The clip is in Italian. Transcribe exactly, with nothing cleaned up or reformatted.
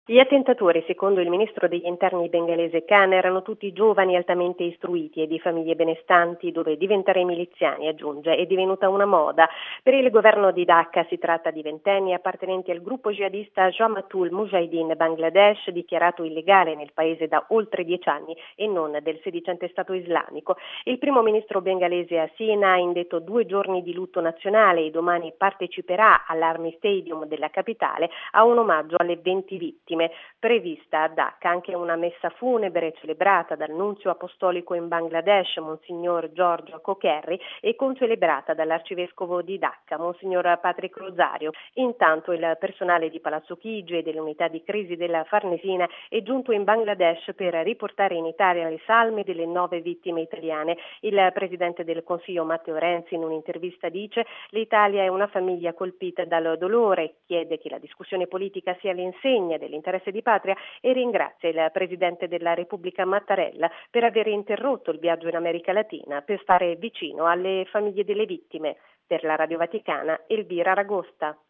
Gli attentatori, secondo il ministro degli interni bengalese Khan, erano tutti giovani altamente istruiti e di famiglie benestanti, dove diventare miliziani, aggiunge, è divenuta una moda. Per il governo di Dhaka si tratta di ventenni appartenenti al gruppo jihadista Jamatul Mujahideen Bangladesh, dichiarato illegale nel paese da oltre dieci anni e non del sedicente Stato islamico. Il primo ministro bengalese Hasina ha indetto due giorni di lutto nazionale e domani parteciperà all'Army Stadium della capitale a un omaggio alle venti vittime. Prevista a Dhaka anche una messa funebre celebrata dal nunzio apostolico in Bangladesh, Monsignor Giorgio Cocherri, e concelebrata dall'arcivescovo di Dhaka, Monsignor Patrick Rosario. Intanto il personale di Palazzo Chigi e delle unità di crisi della Farnesina è giunto in Bangladesh per riportare in Italia le salme delle nove vittime italiane. Il presidente del Consiglio Matteo Renzi in un'intervista dice: l'Italia è una famiglia colpita dal dolore, chiede che la discussione politica sia all'insegna dell'interesse di patria e ringrazia il Presidente della Repubblica Mattarella per aver interrotto il viaggio in America Latina per stare vicino alle famiglie delle vittime. Per la Radio Vaticana, Elvira Ragosta.